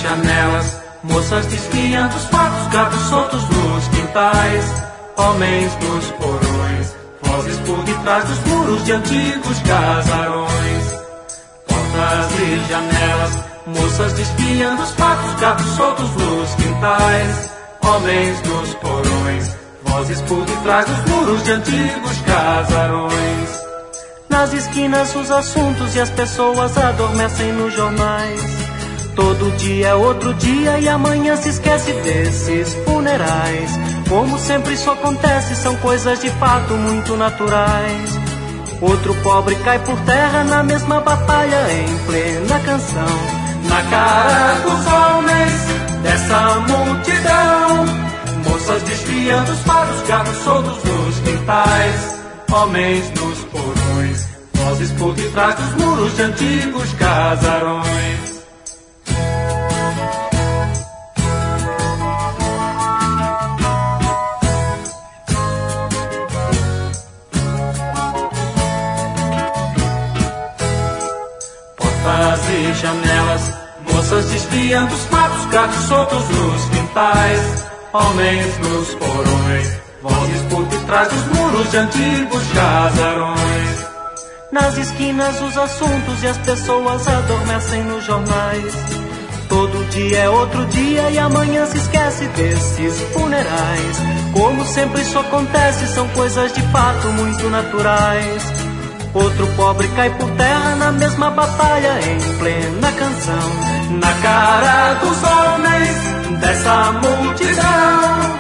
janelas, moças desfiando os fatos, gatos soltos nos quintais, homens nos porões, vozes por detrás dos muros de antigos casarões. Portas e janelas, moças desfiando os fatos, gatos soltos nos quintais, homens nos porões, vozes por detrás dos muros de antigos casarões. Nas esquinas os assuntos e as pessoas adormecem nos jornais. Todo dia é outro dia e amanhã se esquece desses funerais. Como sempre isso acontece, são coisas de fato muito naturais. Outro pobre cai por terra na mesma batalha em plena canção. Na cara dos homens dessa multidão, moças desfiando os faros, gatos soltos nos quintais, homens nos porões, vozes por detrás dos muros de antigos casarões. Portas e janelas, moças desfiando os matos, gatos soltos nos quintais, homens nos porões, vozes por detrás dos muros de antigos casarões. Nas esquinas os assuntos e as pessoas adormecem nos jornais. Todo dia é outro dia e amanhã se esquece desses funerais. Como sempre isso acontece, são coisas de fato muito naturais. Outro pobre cai por terra na mesma batalha em plena canção. Na cara dos homens dessa multidão,